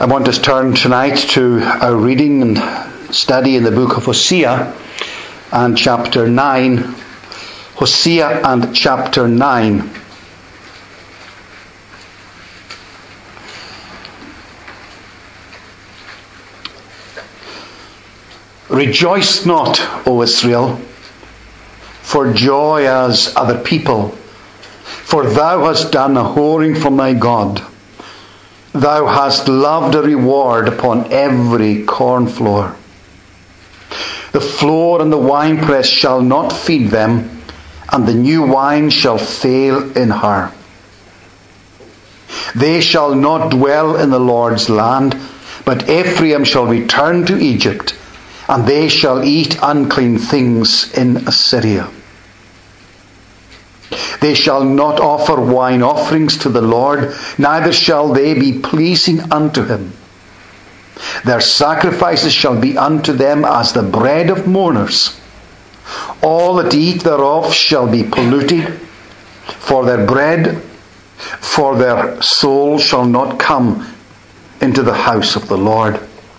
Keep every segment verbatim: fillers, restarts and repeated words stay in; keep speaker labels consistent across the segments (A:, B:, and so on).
A: I want us to turn tonight to our reading and study in the book of Hosea and chapter nine. Hosea and chapter nine. Rejoice not, O Israel, for joy as other people, for thou hast done a whoring from thy God. Thou hast loved a reward upon every corn floor. The floor and the winepress shall not feed them, and the new wine shall fail in her. They shall not dwell in the Lord's land, but Ephraim shall return to Egypt, and they shall eat unclean things in Assyria. They shall not offer wine offerings to the Lord, neither shall they be pleasing unto him. Their sacrifices shall be unto them as the bread of mourners. All that eat thereof shall be polluted, for their bread, for their soul shall not come into the house of the Lord.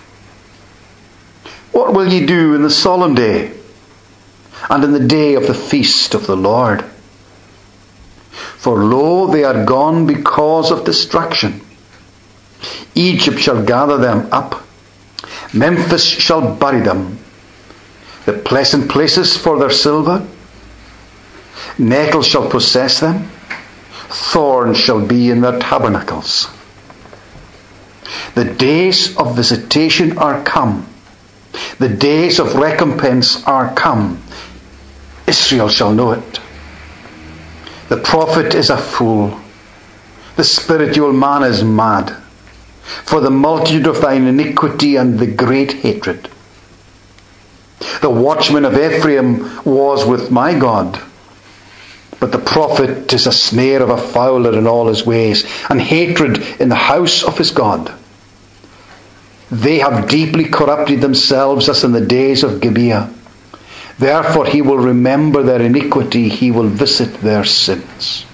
A: What will ye do in the solemn day, and in the day of the feast of the Lord? For lo, they are gone because of destruction. Egypt shall gather them up. Memphis shall bury them. The pleasant places for their silver. Nettle shall possess them. Thorns shall be in their tabernacles. The days of visitation are come. The days of recompense are come. Israel shall know it. The prophet is a fool. The spiritual man is mad. For the multitude of thine iniquity and the great hatred. The watchman of Ephraim was with my God. But the prophet is a snare of a fowler in all his ways, and hatred in the house of his God. They have deeply corrupted themselves as in the days of Gibeah. Therefore he will remember their iniquity, he will visit their sins.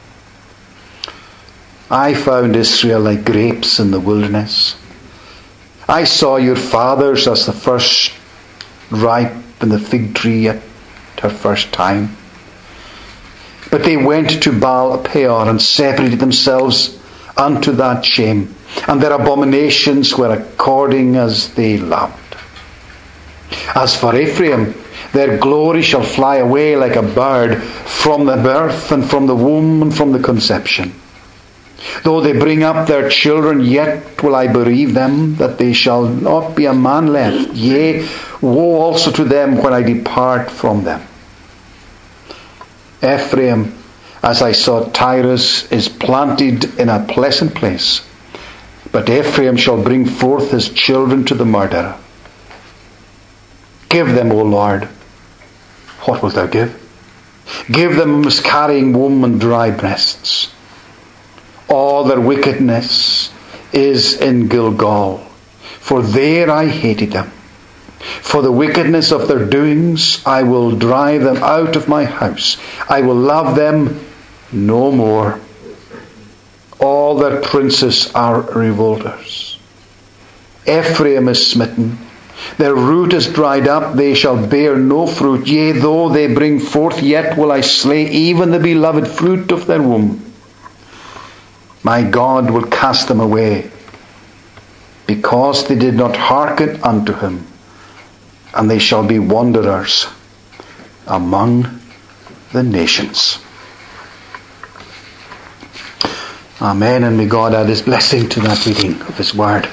A: I found Israel like grapes in the wilderness. I saw your fathers as the first ripe in the fig tree at her first time. But they went to Baal Peor and separated themselves unto that shame, and their abominations were according as they loved. As for Ephraim, their glory shall fly away like a bird from the birth and from the womb and from the conception. Though they bring up their children, yet will I bereave them, that they shall not be a man left. Yea, woe also to them when I depart from them. Ephraim, as I saw Tyrus, is planted in a pleasant place, but Ephraim shall bring forth his children to the murderer. Give them, O Lord. What wilt thou give? Give them a miscarrying womb and dry breasts. All their wickedness is in Gilgal, for there I hated them. For the wickedness of their doings I will drive them out of my house. I will love them no more. All their princes are revolters. Ephraim is smitten. Their root is dried up, they shall bear no fruit. Yea, though they bring forth, yet will I slay even the beloved fruit of their womb. My God will cast them away, because they did not hearken unto him, and they shall be wanderers among the nations. Amen, and may God add his blessing to that reading of his word.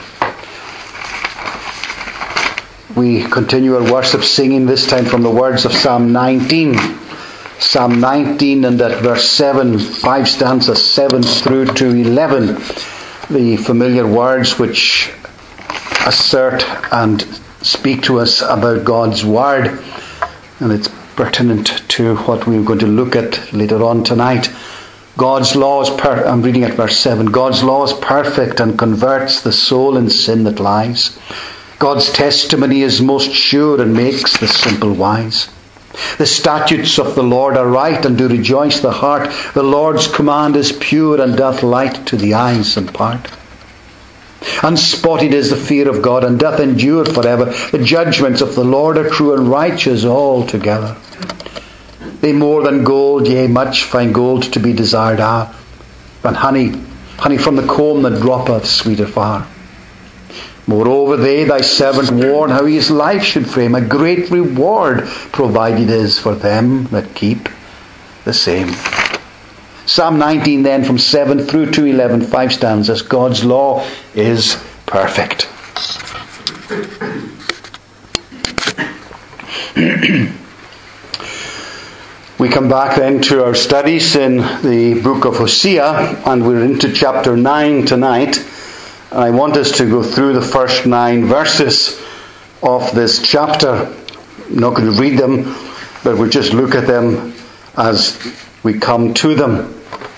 A: We continue our worship singing, this time from the words of Psalm nineteen. Psalm nineteen, and at verse seven, five stanzas, seven through to eleven. The familiar words which assert and speak to us about God's word. And it's pertinent to what we're going to look at later on tonight. God's law is per- I'm reading at verse seven. God's law is perfect and converts the soul in sin that lies. God's testimony is most sure and makes the simple wise. The statutes of the Lord are right and do rejoice the heart. The Lord's command is pure and doth light to the eyes impart. Unspotted is the fear of God, and doth endure forever. The judgments of the Lord are true and righteous altogether. They more than gold, yea, much fine gold to be desired are, than honey, honey from the comb that droppeth sweeter far. Moreover, they thy servant warn how he his life should frame. A great reward provided is for them that keep the same. Psalm nineteen then, from seven through to eleven, five stanzas. God's law is perfect. We come back then to our studies in the book of Hosea, and we're into chapter nine tonight. And I want us to go through the first nine verses of this chapter. I'm not going to read them, but we'll just look at them as we come to them.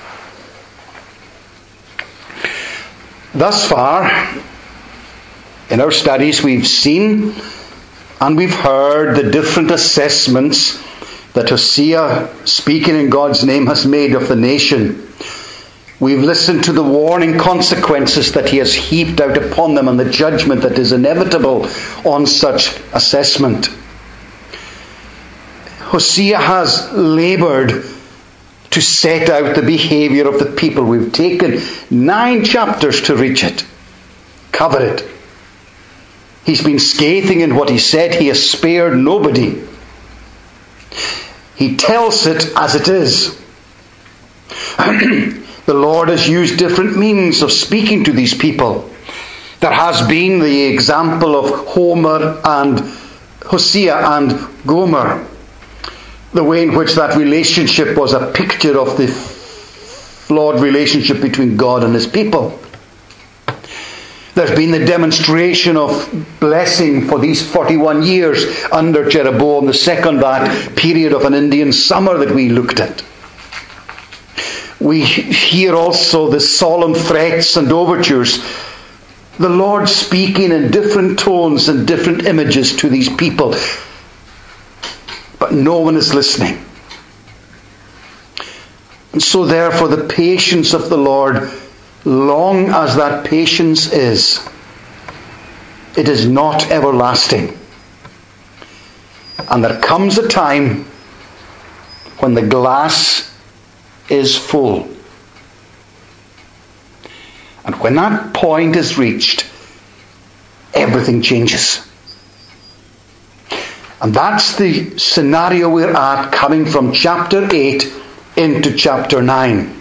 A: Thus far, in our studies, we've seen and we've heard the different assessments that Hosea, speaking in God's name, has made of the nation. We've listened to the warning consequences that he has heaped out upon them and the judgment that is inevitable on such assessment. Hosea has laboured to set out the behaviour of the people. We've taken nine chapters to reach it, cover it. He's been scathing in what he said. He has spared nobody. He tells it as it is. The Lord has used different means of speaking to these people. There has been the example of Homer and Hosea and Gomer. The way in which that relationship was a picture of the flawed relationship between God and his people. There's been the demonstration of blessing for these forty-one years under Jeroboam the second, that period of an Indian summer that we looked at. We hear also the solemn threats and overtures. The Lord speaking in different tones and different images to these people. But no one is listening. And so therefore the patience of the Lord, long as that patience is, it is not everlasting. And there comes a time when the glass is full. And when that point is reached, everything changes. And that's the scenario we're at, coming from chapter eight into chapter nine.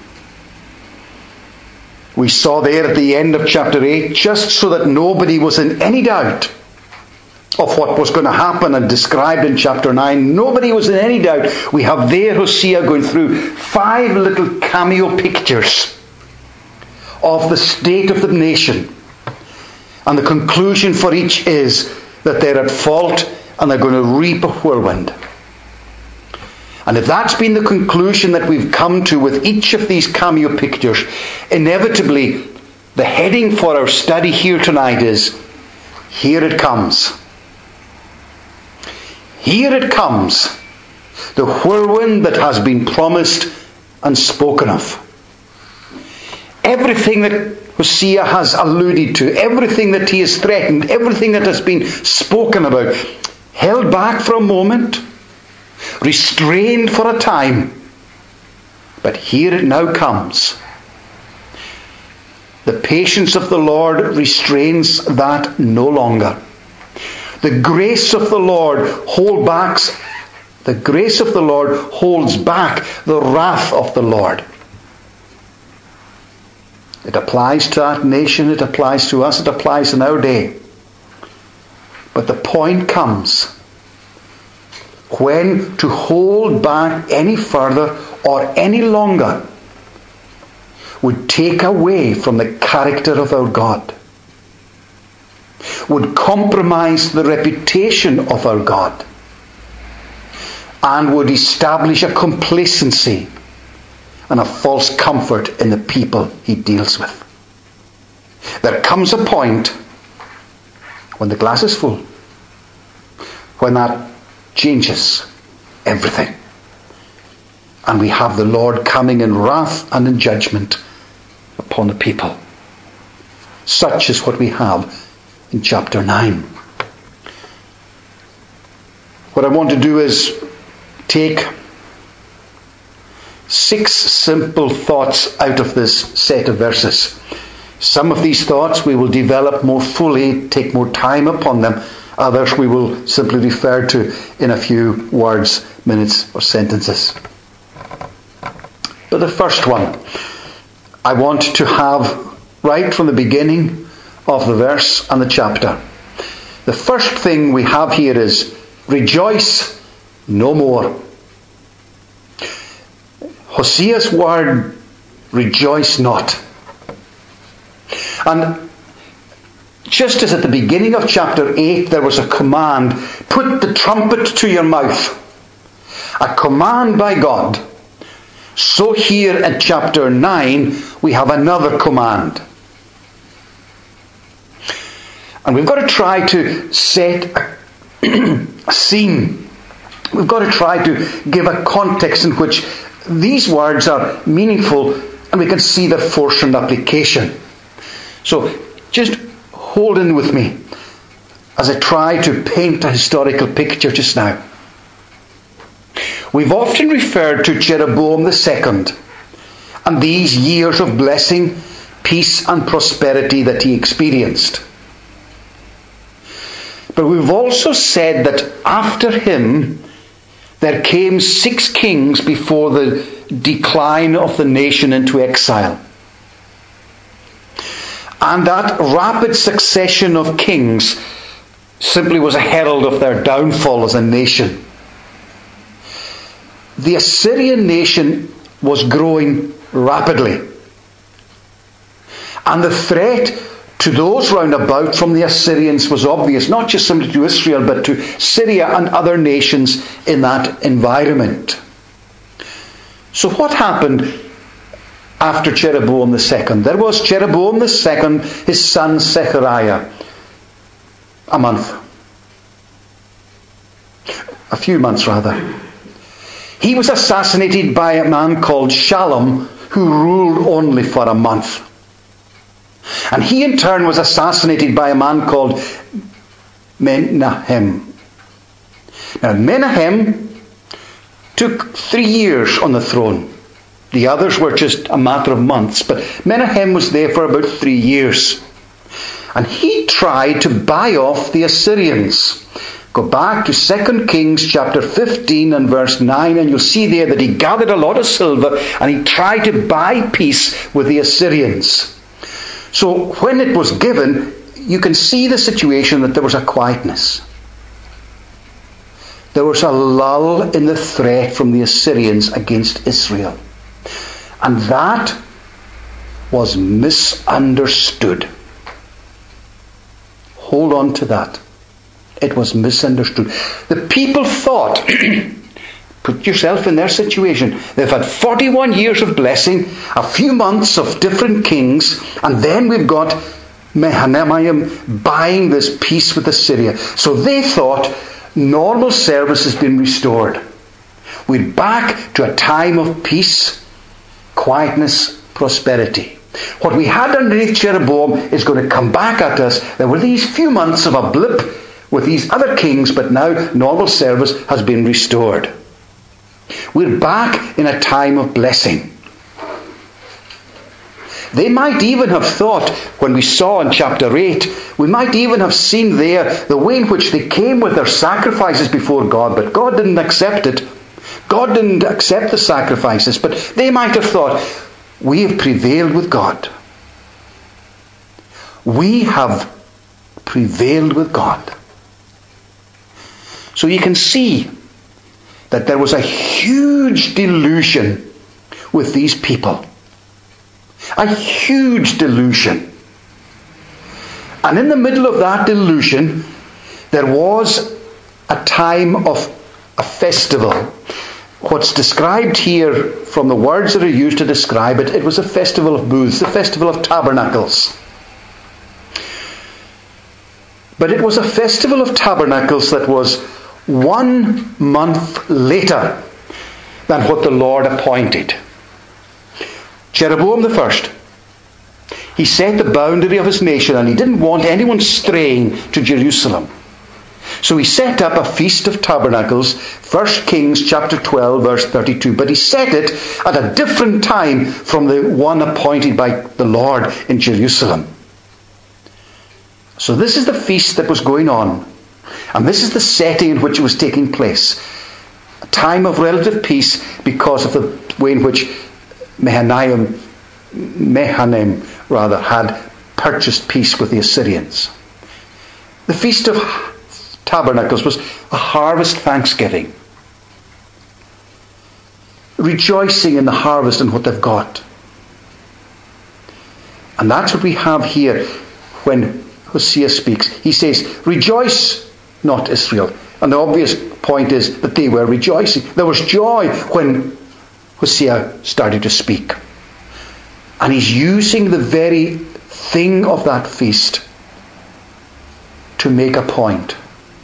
A: We saw there at the end of chapter eight, just so that nobody was in any doubt of what was going to happen and described in chapter nine. Nobody was in any doubt. We have there Hosea going through five little cameo pictures of the state of the nation. And the conclusion for each is that they're at fault and they're going to reap a whirlwind. And if that's been the conclusion that we've come to with each of these cameo pictures, inevitably the heading for our study here tonight is, here it comes. Here it comes, the whirlwind that has been promised and spoken of. Everything that Hosea has alluded to, everything that he has threatened, everything that has been spoken about, held back for a moment, restrained for a time, but here it now comes. The patience of the Lord restrains that no longer. The grace of the Lord hold backs, the grace of the Lord holds back the wrath of the Lord. It applies to that nation, it applies to us, it applies in our day. But the point comes when to hold back any further or any longer would take away from the character of our God, would compromise the reputation of our God, and would establish a complacency and a false comfort in the people he deals with. There comes a point when the glass is full, when that changes everything. And we have the Lord coming in wrath and in judgment upon the people. such as what we have in chapter nine. What I want to do is take six simple thoughts out of this set of verses. Some of these thoughts we will develop more fully, take more time upon them. Others we will simply refer to in a few words, minutes, or sentences. But the first one, I want to have right from the beginning of the verse and the chapter. The first thing we have here is, rejoice no more. Hosea's word, rejoice not. And just as at the beginning of chapter eight there was a command, put the trumpet to your mouth, a command by God, so here at chapter nine we have another command. And we've got to try to set a, a scene. We've got to try to give a context in which these words are meaningful and we can see their force and application. So just hold in with me as I try to paint a historical picture just now. We've often referred to Jeroboam the second and these years of blessing, peace and prosperity that he experienced. But we've also said that after him there came six kings before the decline of the nation into exile. And that rapid succession of kings simply was a herald of their downfall as a nation. The Assyrian nation was growing rapidly. And the threat to those round about from the Assyrians was obvious, not just simply to Israel, but to Syria and other nations in that environment. So what happened after Jeroboam the second? There was Jeroboam the second, his son Zechariah. A month. A few months rather. He was assassinated by a man called Shallum, who ruled only for a month. And he in turn was assassinated by a man called Menahem. Now Menahem took three years on the throne. The others were just a matter of months, but Menahem was there for about three years. And he tried to buy off the Assyrians. Go back to Second Kings chapter fifteen and verse nine, and you'll see there that he gathered a lot of silver and he tried to buy peace with the Assyrians. So when it was given, you can see the situation that there was a quietness. There was a lull in the threat from the Assyrians against Israel. And that was misunderstood. Hold on to that. It was misunderstood. The people thought, put yourself in their situation, they've had forty-one years of blessing, a few months of different kings, and then we've got Menahem buying this peace with Assyria. So they thought normal service has been restored. We're back to a time of peace, quietness, prosperity. What we had underneath Jeroboam is going to come back at us. There were these few months of a blip with these other kings, but now normal service has been restored. We're back in a time of blessing. They might even have thought, when we saw in chapter eight, we might even have seen there the way in which they came with their sacrifices before God, but God didn't accept it. God didn't accept the sacrifices, but they might have thought, we have prevailed with God. We have prevailed with God. So you can see that there was a huge delusion with these people. A huge delusion. And in the middle of that delusion, there was a time of a festival. What's described here from the words that are used to describe it, it was a festival of booths, a festival of tabernacles. But it was a festival of tabernacles that was one month later than what the Lord appointed. Jeroboam the first, He set the boundary of his nation, and he didn't want anyone straying to Jerusalem. So he set up a Feast of Tabernacles, First Kings chapter twelve, verse thirty-two. But he set it at a different time from the one appointed by the Lord in Jerusalem. So this is the feast that was going on. And this is the setting in which it was taking place. A time of relative peace because of the way in which Mahanaim, Mahanaim rather, had purchased peace with the Assyrians. The Feast of Tabernacles was a harvest thanksgiving. Rejoicing in the harvest and what they've got. And that's what we have here when Hosea speaks. He says, rejoice not, Israel. And the obvious point is that they were rejoicing. There was joy when Hosea started to speak. And he's using the very thing of that feast to make a point.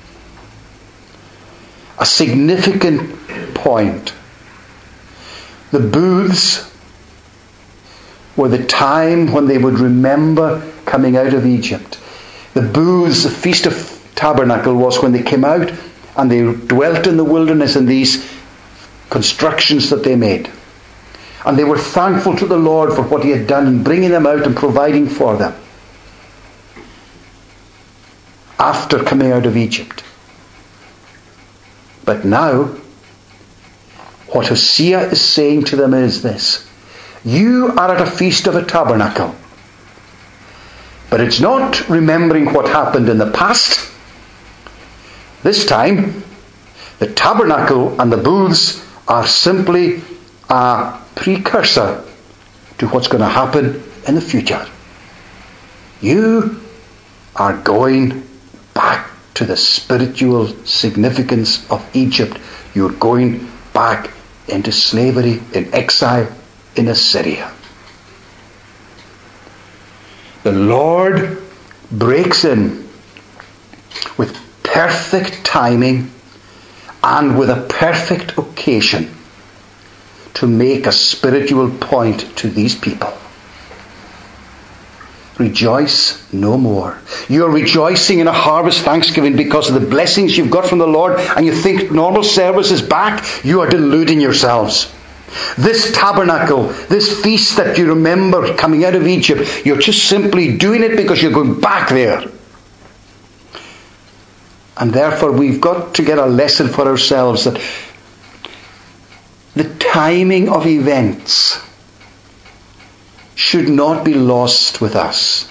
A: A significant point. The booths were the time when they would remember coming out of Egypt. The booths, the Feast of Tabernacle, was when they came out and they dwelt in the wilderness in these constructions that they made. And they were thankful to the Lord for what he had done in bringing them out and providing for them after coming out of Egypt. But now, what Hosea is saying to them is this: you are at a Feast of a Tabernacle. But it's not remembering what happened in the past. This time, the tabernacle and the booths are simply a precursor to what's going to happen in the future. You are going back to the spiritual significance of Egypt. You're going back into slavery, in exile, in Assyria. The Lord breaks in with perfect timing and with a perfect occasion to make a spiritual point to these people. Rejoice no more. You're rejoicing in a harvest thanksgiving because of the blessings you've got from the Lord, and you think normal service is back. You are deluding yourselves. This tabernacle, this feast that you remember coming out of Egypt, you're just simply doing it because you're going back there. And therefore we've got to get a lesson for ourselves that the timing of events should not be lost with us.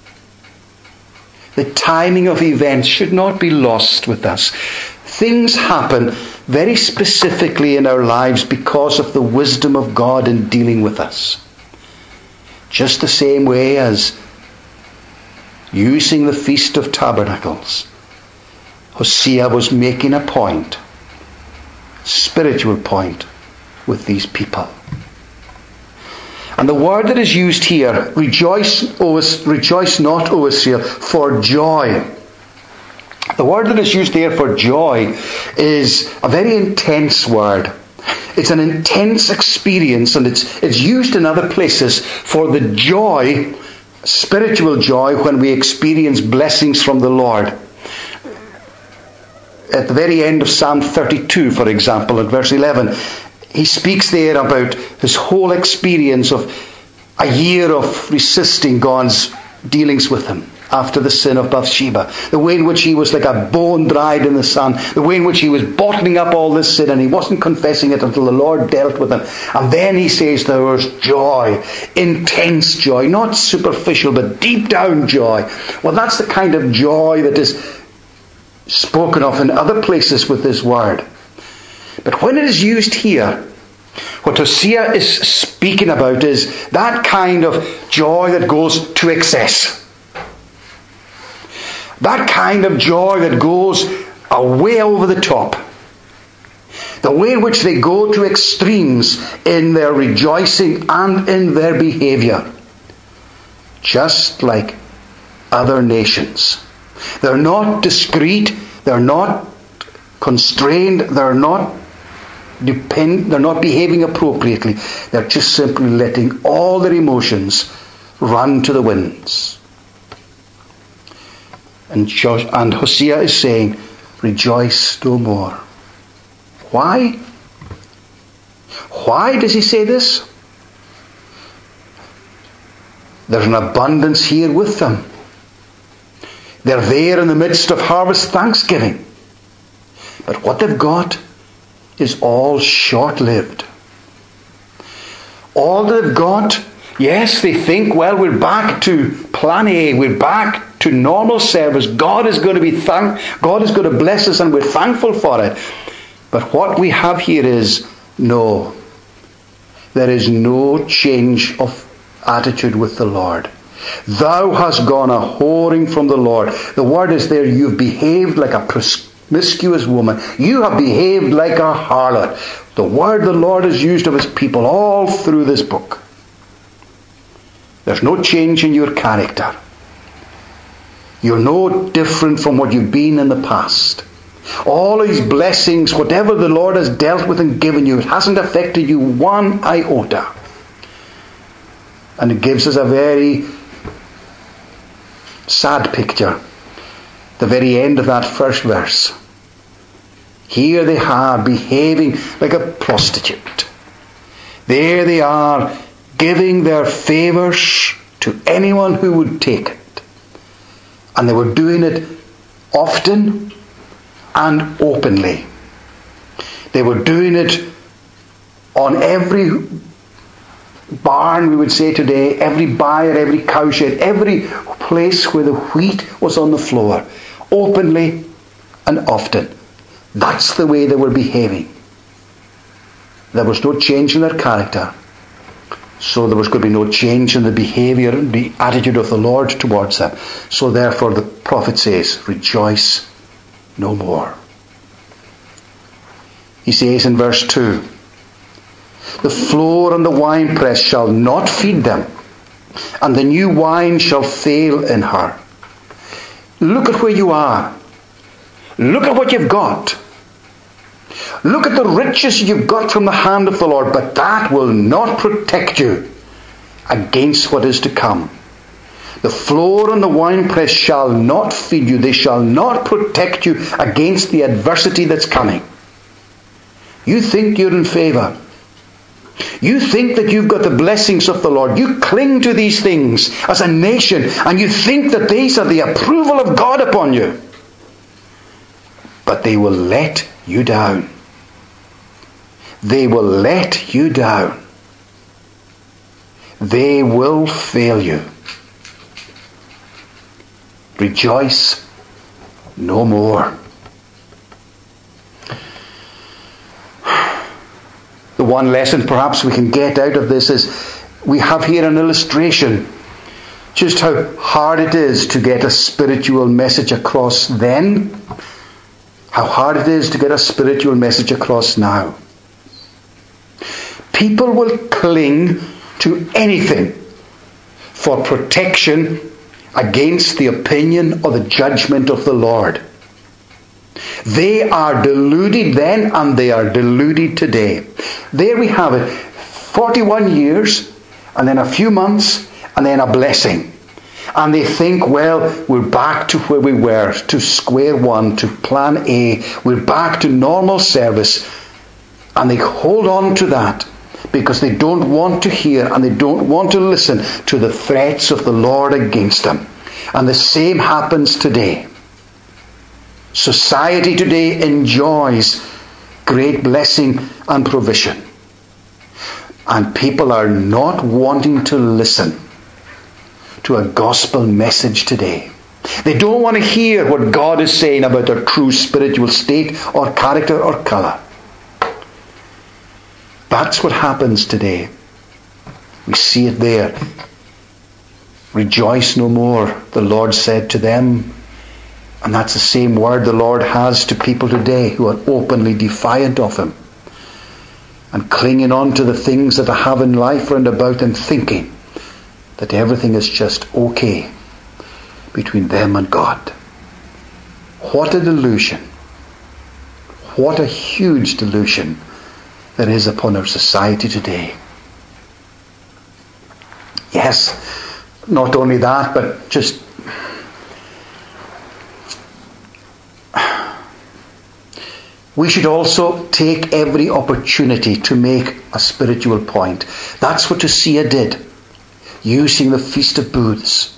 A: The timing of events should not be lost with us. Things happen very specifically in our lives because of the wisdom of God in dealing with us. Just the same way as using the Feast of Tabernacles, Hosea was making a point, spiritual point, with these people. And the word that is used here, rejoice, o, rejoice not, O Israel, for joy. The word that is used there for joy is a very intense word. It's an intense experience, and it's, it's used in other places for the joy, spiritual joy, when we experience blessings from the Lord. At the very end of Psalm thirty-two, for example, at verse eleven, he speaks there about his whole experience of a year of resisting God's dealings with him after the sin of Bathsheba. The way in which he was like a bone dried in the sun. The way in which he was bottling up all this sin and he wasn't confessing it until the Lord dealt with him. And then he says there was joy. Intense joy. Not superficial, but deep down joy. Well, that's the kind of joy that is spoken of in other places with this word. But when it is used here, what Hosea is speaking about is that kind of joy that goes to excess. That kind of joy that goes way over the top. The way in which they go to extremes in their rejoicing and in their behavior. Just like other nations. They're not discreet. They're not constrained. They're not depend. They're not behaving appropriately. They're just simply letting all their emotions run to the winds. And, Josh, and Hosea is saying, rejoice no more. Why? Why does he say this? There's an abundance here with them. They're there in the midst of harvest thanksgiving. But what they've got is all short-lived. All they've got, yes, they think, well, we're back to plan A, we're back to normal service. God is going to be thank God is going to bless us and we're thankful for it. But what we have here is, no, there is no change of attitude with the Lord. Thou hast gone a whoring from the Lord. The word is there, you've behaved like a promiscuous woman. You have behaved like a harlot. The word the Lord has used of his people all through this book. There's no change in your character. You're no different from what you've been in the past. All his blessings, whatever the Lord has dealt with and given you, it hasn't affected you one iota. And it gives us a very sad picture. The very end of that first verse. Here they are behaving like a prostitute. There they are giving their favours to anyone who would take it. And they were doing it often and openly. They were doing it on every barn, we would say today, every byre, every cowshed, every place where the wheat was on the floor, openly and often. That's the way they were behaving. There was no change in their character, so there was going to be no change in the behaviour and the attitude of the Lord towards them. So therefore the prophet says, rejoice no more. He says in verse two, the floor and the winepress shall not feed them, and the new wine shall fail in her. Look at where you are. Look at what you've got. Look at the riches you've got from the hand of the Lord, but that will not protect you against what is to come. The floor and the winepress shall not feed you. They shall not protect you against the adversity that's coming. You think you're in favour. You think that you've got the blessings of the Lord. You cling to these things as a nation, and you think that these are the approval of God upon you. But they will let you down. They will let you down. They will fail you. Rejoice no more. The one lesson perhaps we can get out of this is we have here an illustration just how hard it is to get a spiritual message across then, how hard it is to get a spiritual message across now. People will cling to anything for protection against the opinion or the judgment of the Lord. They are deluded then, and they are deluded today. There we have it. forty-one years, and then a few months, and then a blessing. And they think, well, we're back to where we were, to square one, to plan A. We're back to normal service. And they hold on to that because they don't want to hear and they don't want to listen to the threats of the Lord against them. And the same happens today. Society today enjoys great blessing and provision. And people are not wanting to listen to a gospel message today. They don't want to hear what God is saying about their true spiritual state or character or colour. That's what happens today. We see it there. Rejoice no more, the Lord said to them. And that's the same word the Lord has to people today who are openly defiant of Him and clinging on to the things that they have in life round about them, thinking that everything is just okay between them and God. What a delusion. What a huge delusion there is upon our society today. Yes, not only that, but just we should also take every opportunity to make a spiritual point. That's what Hosea did, using the Feast of Booths.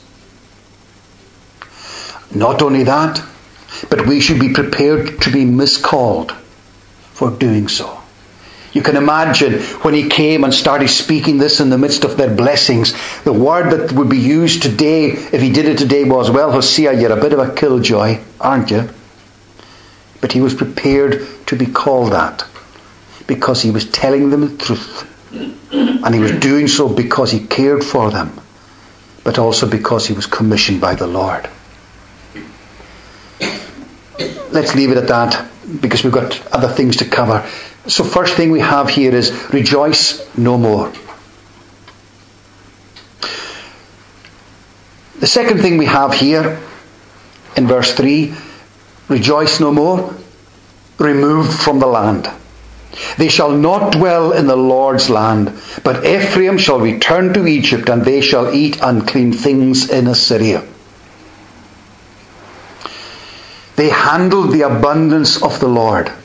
A: Not only that, but we should be prepared to be miscalled for doing so. You can imagine when he came and started speaking this in the midst of their blessings, the word that would be used today, if he did it today, was, well, Hosea, you're a bit of a killjoy, aren't you? But he was prepared to be called that because he was telling them the truth. And he was doing so because he cared for them, but also because he was commissioned by the Lord. Let's leave it at that, because we've got other things to cover. So first thing we have here is rejoice no more. The second thing we have here in verse three, rejoice no more, removed from the land. They shall not dwell in the Lord's land, but Ephraim shall return to Egypt, and they shall eat unclean things in Assyria. They handled the abundance of the Lord,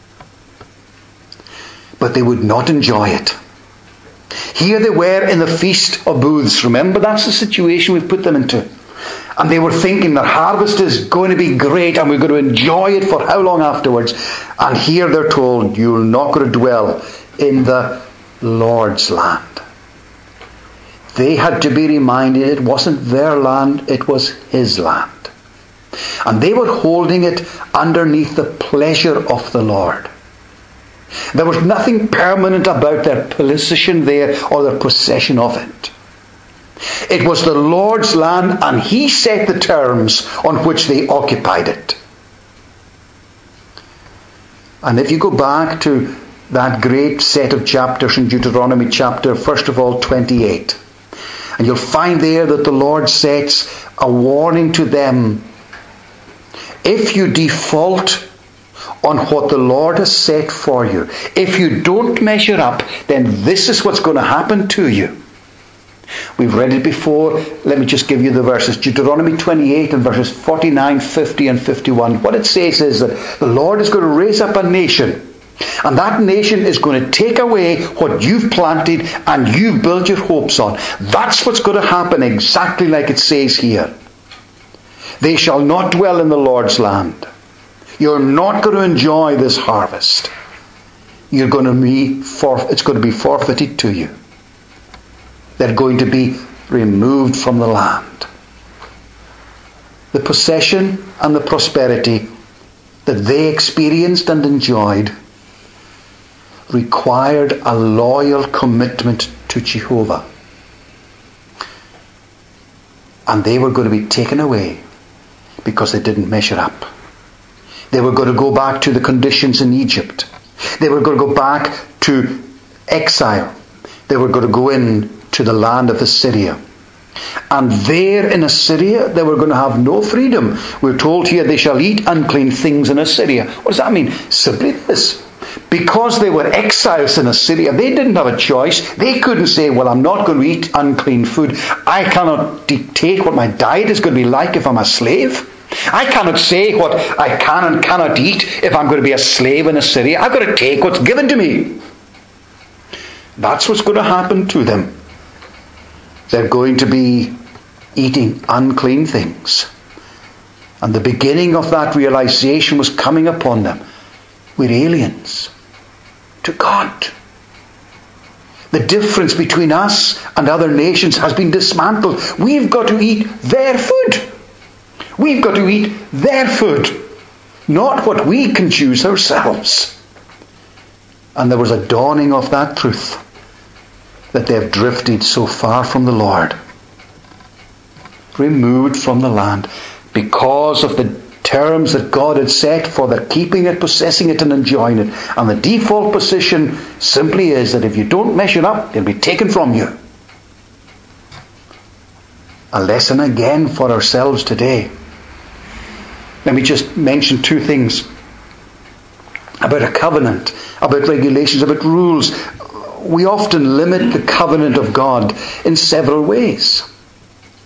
A: but they would not enjoy it. Here they were in the Feast of Booths. Remember, that's the situation we've put them into. And they were thinking that harvest is going to be great and we're going to enjoy it for how long afterwards. And here they're told, you're not going to dwell in the Lord's land. They had to be reminded it wasn't their land, it was His land. And they were holding it underneath the pleasure of the Lord. There was nothing permanent about their position there or their possession of it. It was the Lord's land, and He set the terms on which they occupied it. And if you go back to that great set of chapters in Deuteronomy chapter, first of all, twenty-eight, and you'll find there that the Lord sets a warning to them. If you default on what the Lord has set for you, if you don't measure up, then this is what's going to happen to you. We've read it before. Let me just give you the verses. Deuteronomy twenty-eight and verses forty-nine, fifty and fifty-one. What it says is that the Lord is going to raise up a nation, and that nation is going to take away what you've planted and you've built your hopes on. That's what's going to happen, exactly like it says here. They shall not dwell in the Lord's land. You're not going to enjoy this harvest. You're going to be forf- it's going to be forfeited to you. They're going to be removed from the land. The possession and the prosperity that they experienced and enjoyed required a loyal commitment to Jehovah. And they were going to be taken away because they didn't measure up. They were going to go back to the conditions in Egypt. They were going to go back to exile. They were going to go in to the land of Assyria. And there in Assyria, they were going to have no freedom. We're told here, they shall eat unclean things in Assyria. What does that mean? Simply this. Because they were exiles in Assyria, they didn't have a choice. They couldn't say, well, I'm not going to eat unclean food. I cannot dictate what my diet is going to be like if I'm a slave. I cannot say what I can and cannot eat if I'm going to be a slave in Assyria. I've got to take what's given to me. That's what's going to happen to them. They're going to be eating unclean things. And the beginning of that realization was coming upon them. We're aliens to God. The difference between us and other nations has been dismantled. We've got to eat their food. We've got to eat their food, not what we can choose ourselves. And there was a dawning of that truth, that they've drifted so far from the Lord, removed from the land, because of the terms that God had set for their keeping it, possessing it and enjoying it. And the default position simply is that if you don't measure up, it'll be taken from you. A lesson again for ourselves today. Let me just mention two things about a covenant, about regulations, about rules. We often limit the covenant of God in several ways.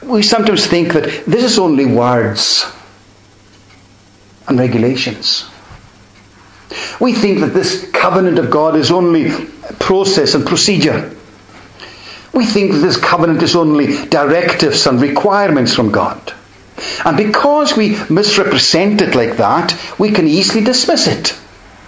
A: we sometimes think that this is only words and regulations. We think that this covenant of God is only process and procedure. We think that this covenant is only directives and requirements from God. And because we misrepresent it like that, we can easily dismiss it.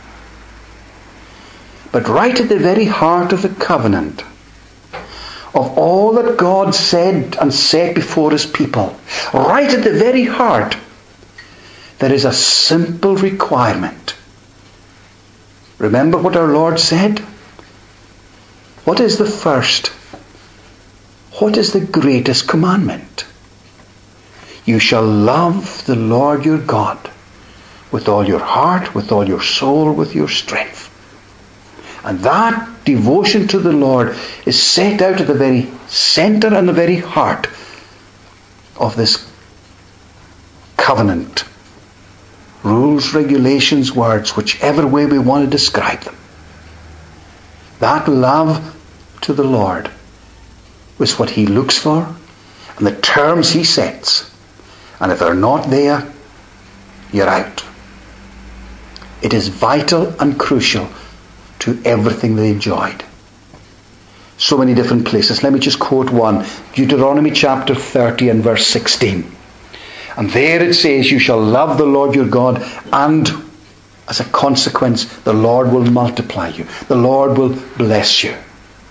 A: But right at the very heart of the covenant, of all that God said and set before his people, right at the very heart, there is a simple requirement. Remember what our Lord said? What is the first? What is the greatest commandment? You shall love the Lord your God with all your heart, with all your soul, with your strength. And that devotion to the Lord is set out at the very center and the very heart of this covenant. Rules, regulations, words, whichever way we want to describe them. That love to the Lord is what he looks for and the terms he sets. And if they're not there, you're out. It is vital and crucial to everything they enjoyed. So many different places. Let me just quote one. Deuteronomy chapter thirty and verse sixteen. And there it says, you shall love the Lord your God, and as a consequence, the Lord will multiply you. The Lord will bless you.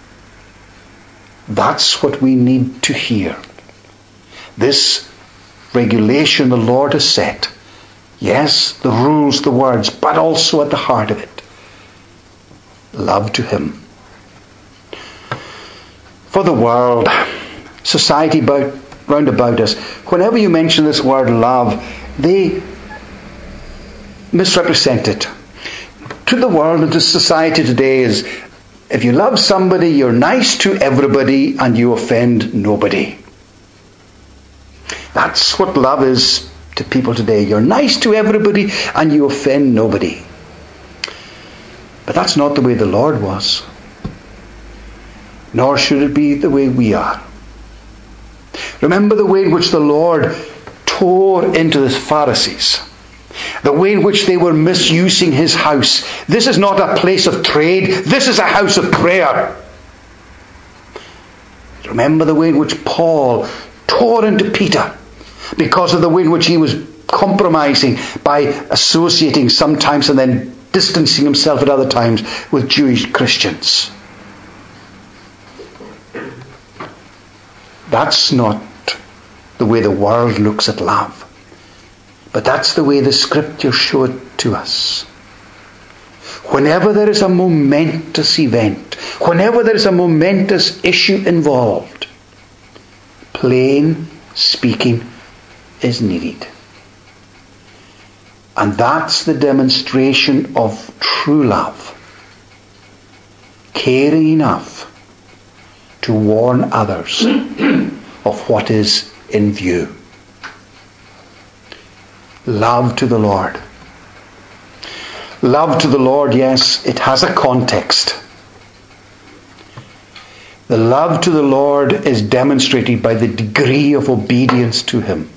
A: That's what we need to hear. This regulation the Lord has set. Yes, the rules, the words, but also at the heart of it, love to him. For the world, society about, round about us, whenever you mention this word love, they misrepresent it. To the world and to society today is, if you love somebody, you're nice to everybody and you offend nobody. That's what love is to people today. You're nice to everybody and you offend nobody. But that's not the way the Lord was. Nor should it be the way we are. Remember the way in which the Lord tore into the Pharisees. The way in which they were misusing his house. This is not a place of trade. This is a house of prayer. Remember the way in which Paul tore into Peter because of the way in which he was compromising by associating sometimes and then distancing himself at other times with Jewish Christians. That's not the way the world looks at love. But that's the way the Scriptures show it to us. Whenever there is a momentous event, whenever there is a momentous issue involved, plain speaking is needed. And that's the demonstration of true love. Caring enough to warn others of what is in view. Love to the Lord. Love to the Lord, yes, it has a context. The love to the Lord is demonstrated by the degree of obedience to him.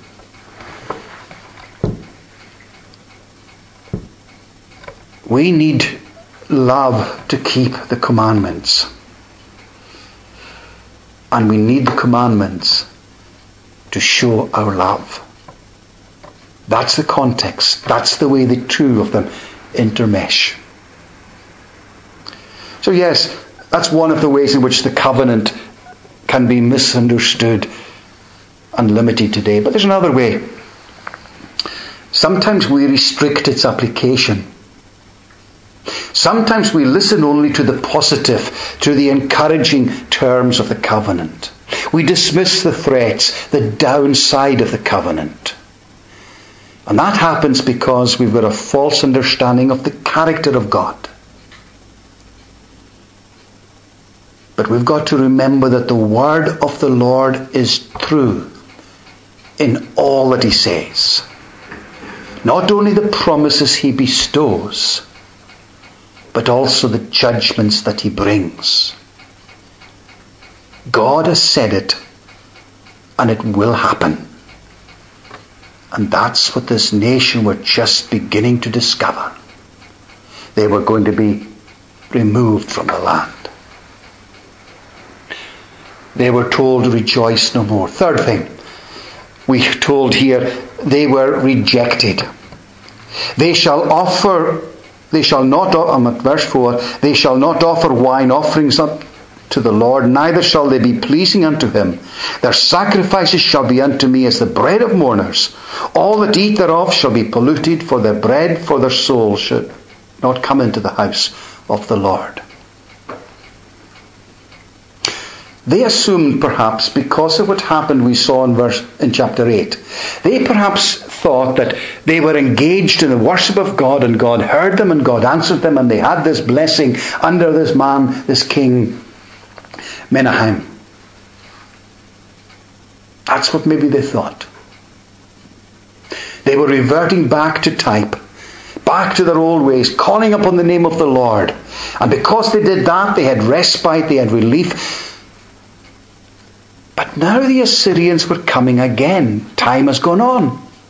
A: We need love to keep the commandments. And we need the commandments to show our love. That's the context. That's the way the two of them intermesh. So yes, that's one of the ways in which the covenant can be misunderstood and limited today. But there's another way. Sometimes we restrict its application. Sometimes we listen only to the positive, to the encouraging terms of the covenant. We dismiss the threats, the downside of the covenant. And that happens because we've got a false understanding of the character of God. But we've got to remember that the word of the Lord is true in all that he says. Not only the promises he bestows, but also the judgments that he brings. God has said it, and it will happen. And that's what this nation were just beginning to discover. They were going to be removed from the land. They were told to rejoice no more. Third thing, we are told here, they were rejected. They shall offer, they shall not, I'm at verse four, they shall not offer wine offerings unto the Lord, neither shall they be pleasing unto him. Their sacrifices shall be unto me as the bread of mourners. All that eat thereof shall be polluted, for their bread, for their soul should not come into the house of the Lord. They assumed, perhaps, because of what happened we saw in verse in chapter eight, they perhaps thought that they were engaged in the worship of God, and God heard them and God answered them, and they had this blessing under this man, this king Menahem. That's what maybe they thought. They were reverting back to type, back to their old ways, calling upon the name of the Lord. And because they did that, they had respite, they had relief. But now the Assyrians were coming again. Time has gone on.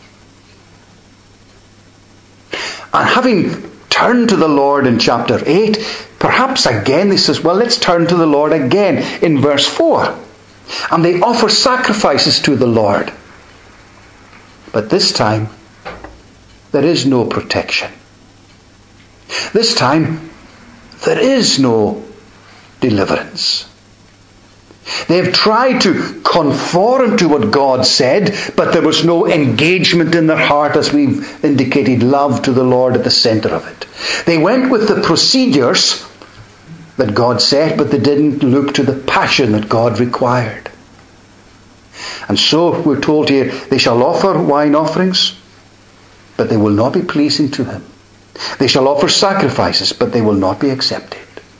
A: And having turned to the Lord in chapter eight, perhaps again they says, well, let's turn to the Lord again in verse four. And they offer sacrifices to the Lord. But this time, there is no protection. This time, there is no deliverance. They have tried to conform to what God said, but there was no engagement in their heart, as we've indicated, love to the Lord at the centre of it. They went with the procedures that God said, but they didn't look to the passion that God required. And so we're told here, they shall offer wine offerings, but they will not be pleasing to him. They shall offer sacrifices, but they will not be accepted.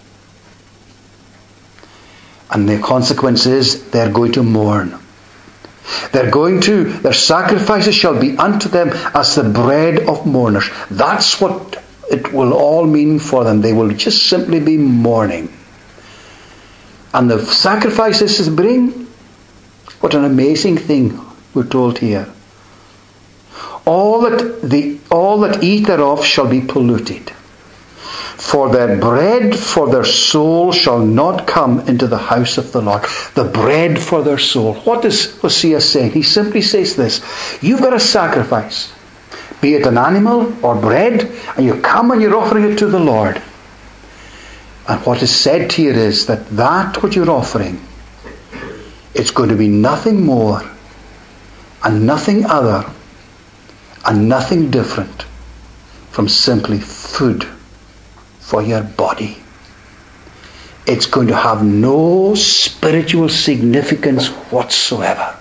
A: And the consequence is they're going to mourn. They're going to, their sacrifices shall be unto them as the bread of mourners. That's what it will all mean for them. They will just simply be mourning. And the sacrifices bring, what an amazing thing we're told here. All that the all that eat thereof shall be polluted. For their bread for their soul shall not come into the house of the Lord. The bread for their soul. What is Hosea saying? He simply says this. You've got a sacrifice. Be it an animal or bread. And you come and you're offering it to the Lord. And what is said to you is that that what you're offering, it's going to be nothing more and nothing other and nothing different from simply food for your body. It's going to have no spiritual significance whatsoever.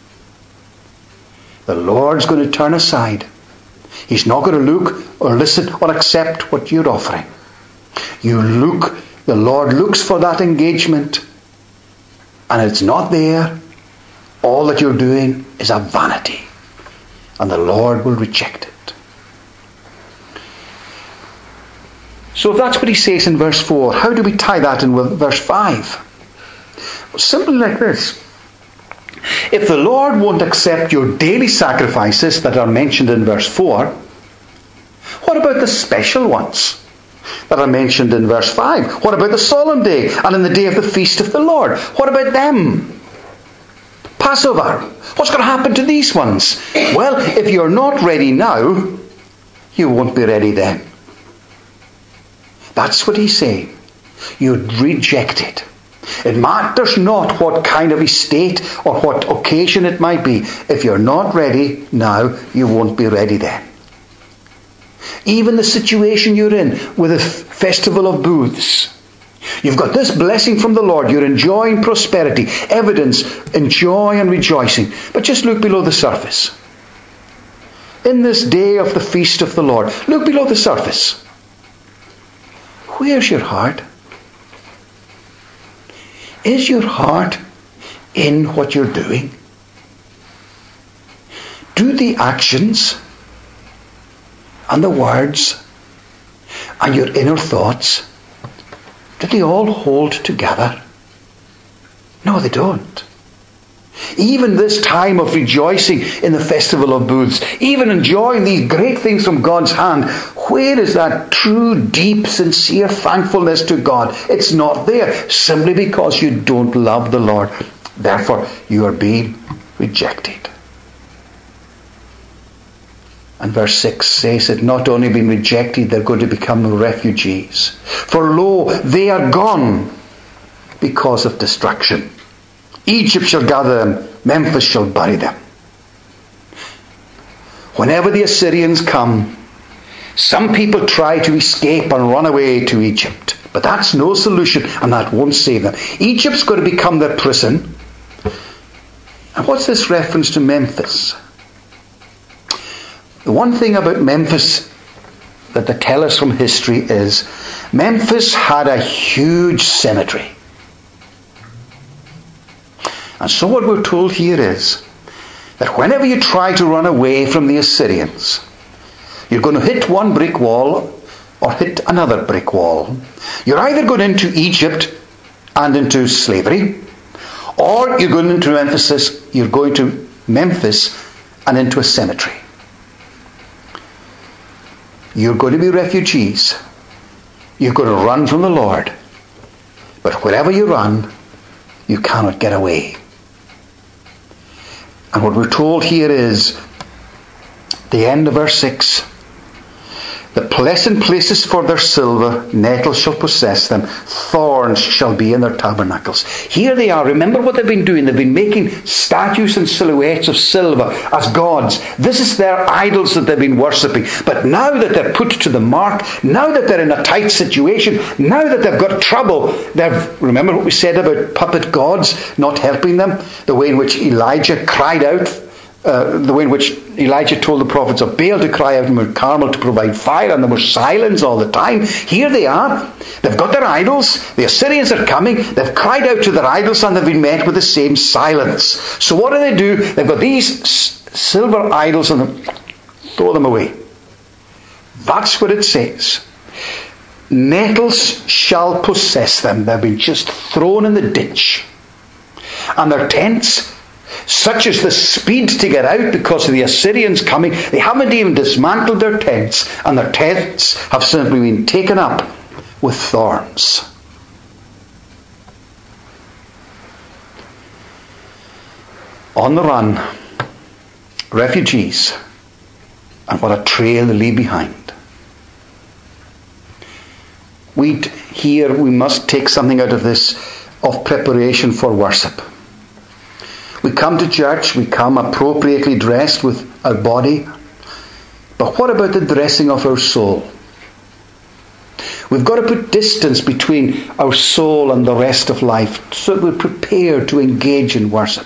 A: The Lord's going to turn aside. He's not going to look or listen or accept what you're offering. You look, the Lord looks for that engagement, and it's not there. All that you're doing is a vanity, and the Lord will reject it. So if that's what he says in verse four, how do we tie that in with verse five? Well, simply like this. If the Lord won't accept your daily sacrifices that are mentioned in verse four, what about the special ones that are mentioned in verse five? What about the solemn day and in the day of the feast of the Lord? What about them? Passover. What's going to happen to these ones? Well, if you're not ready now, you won't be ready then. That's what he's saying. You'd reject it. It matters not what kind of estate or what occasion it might be. If you're not ready now, you won't be ready then. Even the situation you're in with a festival of booths. You've got this blessing from the Lord. You're enjoying prosperity, evidence in joy and rejoicing. But just look below the surface. In this day of the feast of the Lord, look below the surface. Where's your heart? Is your heart in what you're doing? Do the actions and the words and your inner thoughts, do they all hold together? No, they don't. Even this time of rejoicing in the festival of booths, even enjoying these great things from God's hand, where is that true, deep, sincere thankfulness to God? It's not there, simply because you don't love the Lord. Therefore, you are being rejected. And verse six says that not only being rejected, they're going to become refugees. For lo, they are gone because of destruction. Egypt shall gather them, Memphis shall bury them. Whenever the Assyrians come, some people try to escape and run away to Egypt. But that's no solution, and that won't save them. Egypt's going to become their prison. And what's this reference to Memphis? The one thing about Memphis that they tell us from history is Memphis had a huge cemetery. And so what we're told here is that whenever you try to run away from the Assyrians, you're going to hit one brick wall or hit another brick wall. You're either going into Egypt and into slavery, or you're going into Memphis, you're going to Memphis and into a cemetery. You're going to be refugees. You're going to run from the Lord. But wherever you run, you cannot get away. And what we're told here is, the end of verse six, the pleasant places for their silver, nettles shall possess them, thorns shall be in their tabernacles. Here they are. Remember what they've been doing. They've been making statues and silhouettes of silver as gods. This is their idols that they've been worshipping. But now that they're put to the mark, now that they're in a tight situation, now that they've got trouble, they've, remember what we said about puppet gods not helping them? The way in which Elijah cried out, Uh, the way in which Elijah told the prophets of Baal to cry out in Mount Carmel to provide fire, and there was silence all the time. Here they are. They've got their idols. The Assyrians are coming. They've cried out to their idols and they've been met with the same silence. So what do they do? They've got these s- silver idols and they throw them away. That's what it says. Nettles shall possess them. They've been just thrown in the ditch. And their tents, such as the speed to get out because of the Assyrians coming, they haven't even dismantled their tents, and their tents have simply been taken up with thorns. On the run, refugees, and what a trail they leave behind. We here we must take something out of this of preparation for worship. We come to church, we come appropriately dressed with our body. But what about the dressing of our soul? We've got to put distance between our soul and the rest of life so that we're prepared to engage in worship.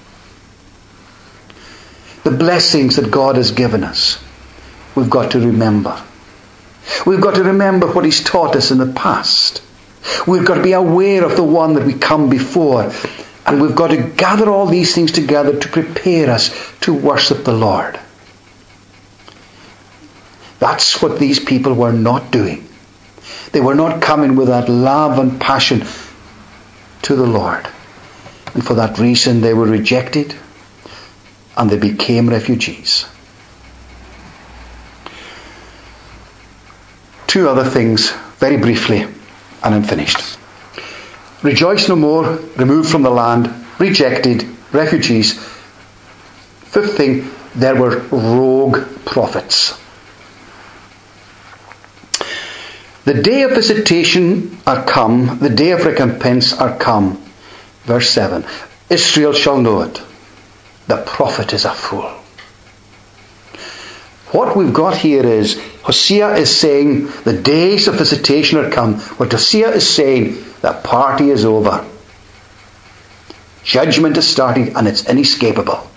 A: The blessings that God has given us, we've got to remember. We've got to remember what He's taught us in the past. We've got to be aware of the one that we come before. And we've got to gather all these things together to prepare us to worship the Lord. That's what these people were not doing. They were not coming with that love and passion to the Lord. And for that reason they were rejected and they became refugees. Two other things, very briefly, and I'm finished. Rejoice no more, removed from the land, rejected, refugees. Fifth thing, there were rogue prophets. The day of visitation are come, the day of recompense are come. Verse seven, Israel shall know it. The prophet is a fool. What we've got here is, Hosea is saying, the days of visitation are come. What Hosea is saying, the party is over. Judgment is starting and it's inescapable.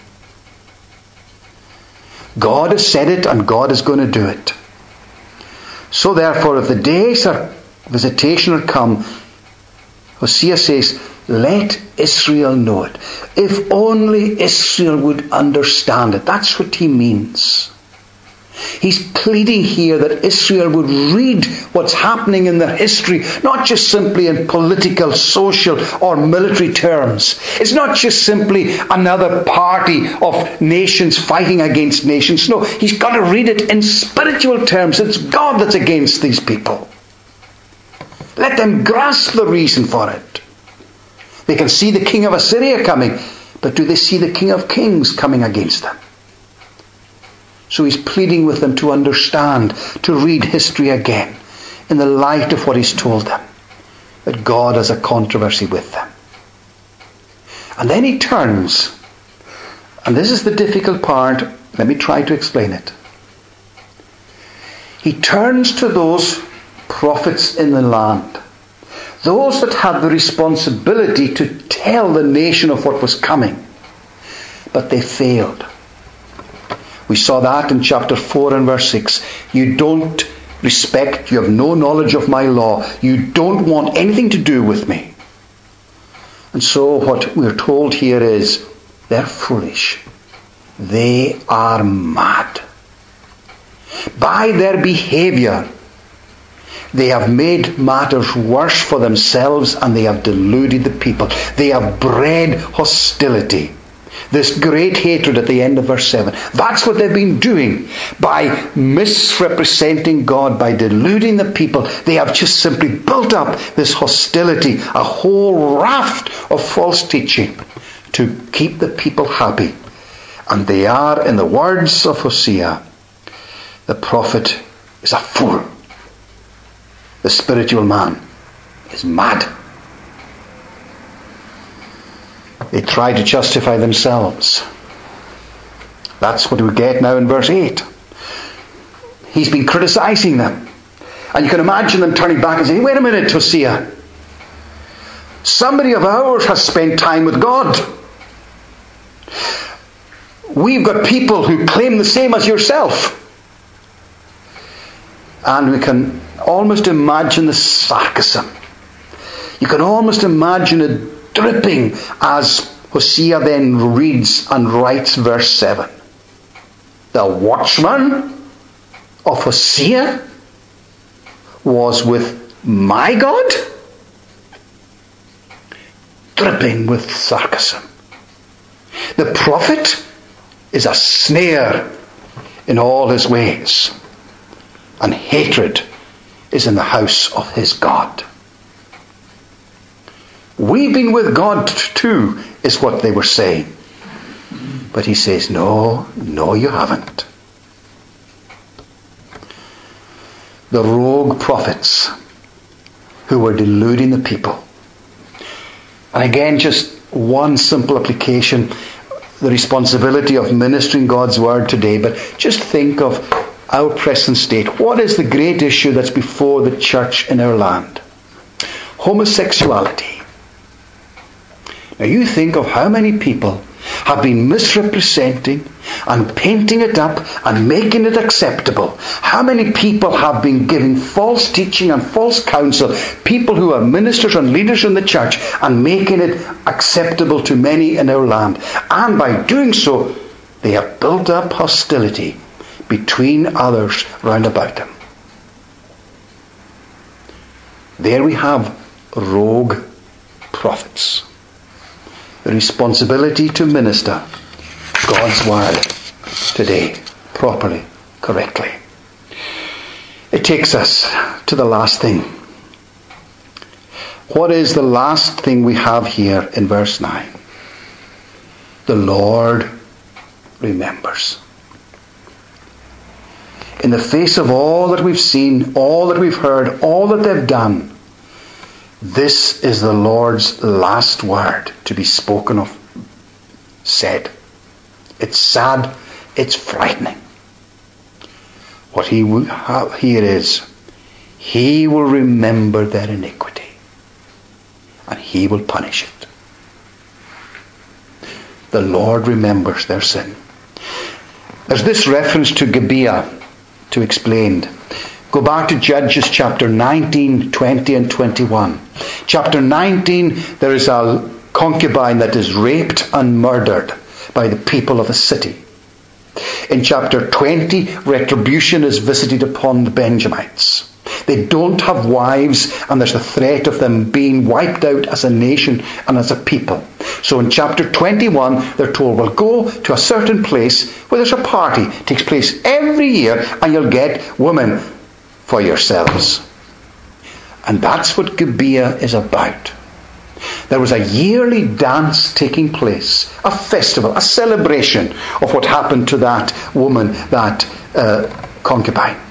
A: God has said it and God is going to do it. So therefore, if the days of visitation are come, Hosea says, let Israel know it. If only Israel would understand it. That's what he means. He's pleading here that Israel would read what's happening in their history, not just simply in political, social, or military terms. It's not just simply another party of nations fighting against nations. No, he's got to read it in spiritual terms. It's God that's against these people. Let them grasp the reason for it. They can see the king of Assyria coming, but do they see the King of Kings coming against them? So he's pleading with them to understand, to read history again in the light of what he's told them, that God has a controversy with them. And then he turns, and this is the difficult part. Let me try to explain it. He turns to those prophets in the land, those that had the responsibility to tell the nation of what was coming, but they failed. We saw that in chapter four and verse six. You don't respect, you have no knowledge of my law, you don't want anything to do with me. And so what we're told here is, they're foolish. They are mad. By their behavior, they have made matters worse for themselves, and they have deluded the people. They have bred hostility. This great hatred at the end of verse seven. That's what they've been doing. By misrepresenting God, by deluding the people, they have just simply built up this hostility, a whole raft of false teaching to keep the people happy. And they are, in the words of Hosea, the prophet is a fool. The spiritual man is mad. They try to justify themselves. That's what we get now in verse eight. He's been criticizing them. And you can imagine them turning back and saying, wait a minute, Hosea. Somebody of ours has spent time with God. We've got people who claim the same as yourself. And we can almost imagine the sarcasm. You can almost imagine it dripping as Hosea then reads and writes verse seven. The watchman of Hosea was with my God? Dripping with sarcasm. The prophet is a snare in all his ways, and hatred is in the house of his God. We've been with God too, is what they were saying. But he says, no, no you haven't. The rogue prophets who were deluding the people. And again, just one simple application, the responsibility of ministering God's word today. But just think of our present state. What is the great issue that's before the church in our land? Homosexuality. Now you think of how many people have been misrepresenting and painting it up and making it acceptable. How many people have been giving false teaching and false counsel, people who are ministers and leaders in the church, and making it acceptable to many in our land. And by doing so, they have built up hostility between others round about them. There we have rogue prophets. The responsibility to minister God's word today, properly, correctly. It takes us to the last thing. What is the last thing we have here in verse nine? The Lord remembers. In the face of all that we've seen, all that we've heard, all that they've done, this is the Lord's last word to be spoken of, said. It's sad, it's frightening. What he will have here is, he will remember their iniquity, and he will punish it. The Lord remembers their sin. There's this reference to Gibeah to explain. Go back to Judges chapter nineteen, twenty and twenty-one. Chapter nineteen, there is a concubine that is raped and murdered by the people of a city. In chapter twenty, retribution is visited upon the Benjamites. They don't have wives, and there's the threat of them being wiped out as a nation and as a people. So in chapter twenty-one, they're told, well, go to a certain place where there's a party. It takes place every year, and you'll get women for yourselves. And that's what Gibeah is about. There was a yearly dance taking place, a festival, a celebration of what happened to that woman, that uh, concubine.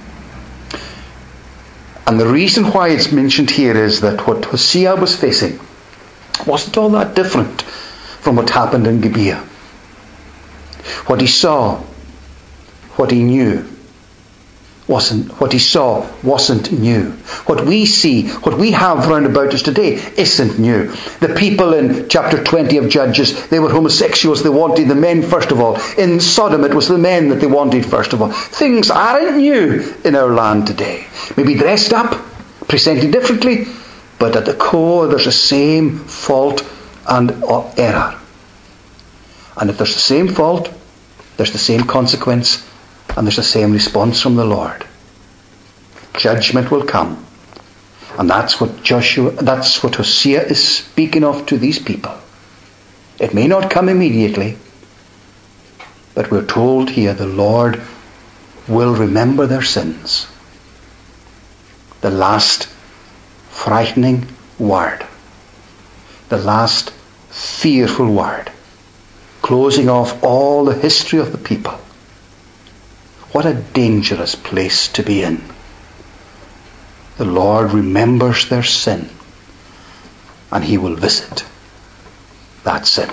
A: And the reason why it's mentioned here is that what Hosea was facing wasn't all that different from what happened in Gibeah. What he saw, what he knew, wasn't what he saw wasn't new. What we see, what we have round about us today, isn't new. The people in chapter twenty of Judges, they were homosexuals. They wanted the men first of all. In Sodom, it was the men that they wanted first of all. Things aren't new in our land today. Maybe dressed up, presented differently, but at the core there's the same fault and error. And if there's the same fault, there's the same consequence, and there's the same response from the Lord. Judgment will come. And that's what Joshua, that's what Hosea is speaking of to these people. It may not come immediately, but we're told here the Lord will remember their sins. The last frightening word. The last fearful word. Closing off all the history of the people. What a dangerous place to be in. The Lord remembers their sin, and He will visit that sin.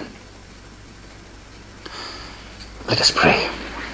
A: Let us pray.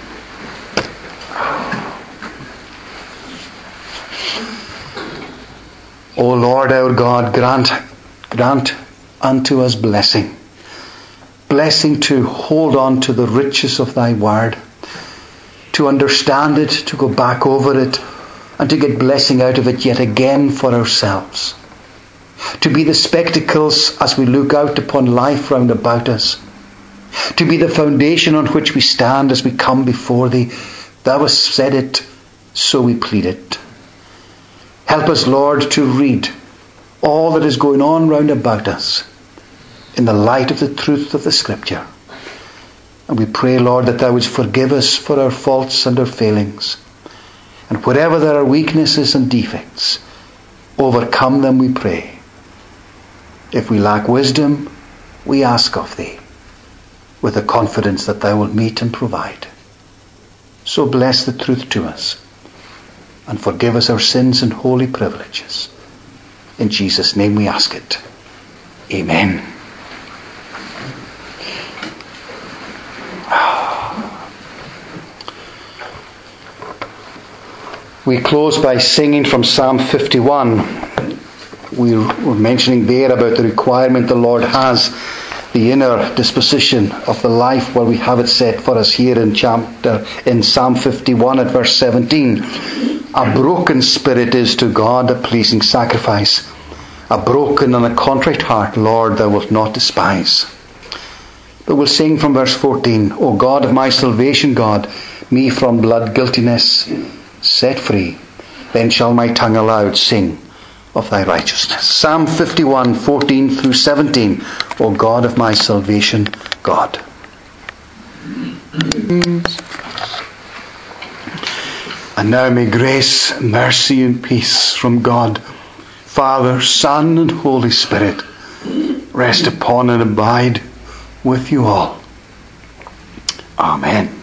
A: O Lord our God, grant, grant unto us blessing. Blessing to hold on to the riches of Thy word, to understand it, to go back over it, and to get blessing out of it yet again for ourselves. To be the spectacles as we look out upon life round about us. To be the foundation on which we stand as we come before Thee. Thou hast said it, so we plead it. Help us, Lord, to read all that is going on round about us in the light of the truth of the Scripture. And we pray, Lord, that Thou wouldst forgive us for our faults and our failings. And wherever there are weaknesses and defects, overcome them, we pray. If we lack wisdom, we ask of Thee, with the confidence that Thou wilt meet and provide. So bless the truth to us, and forgive us our sins and holy privileges. In Jesus' name we ask it. Amen. We close by singing from Psalm fifty-one. We were mentioning there about the requirement the Lord has, the inner disposition of the life. Well, we have it set for us here in chapter in Psalm fifty-one at verse seventeen. A broken spirit is to God a pleasing sacrifice. A broken and a contrite heart, Lord, Thou wilt not despise. But we'll sing from verse fourteen. O God of my salvation, God, me from blood guiltiness set free, then shall my tongue aloud sing of Thy righteousness. Psalm fifty-one, fourteen through seventeen. O God of my salvation, God. And now may grace, mercy and peace from God, Father, Son and Holy Spirit rest upon and abide with you all. Amen.